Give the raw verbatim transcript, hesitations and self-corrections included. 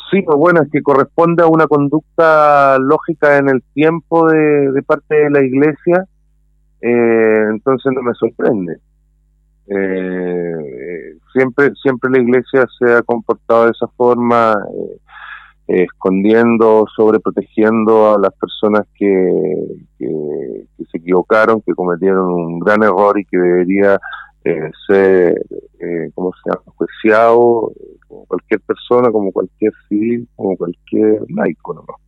Sí, pues bueno, es que corresponde a una conducta lógica en el tiempo de, de parte de la Iglesia, eh, entonces no me sorprende. Eh, siempre, siempre la Iglesia se ha comportado de esa forma, eh, eh, escondiendo, sobreprotegiendo a las personas que, que, que se equivocaron, que cometieron un gran error y que debería eh, ser, eh, ¿cómo se llama?, juiciado, eh, como cualquier persona, como cualquier civil, como cualquier laico, ¿no?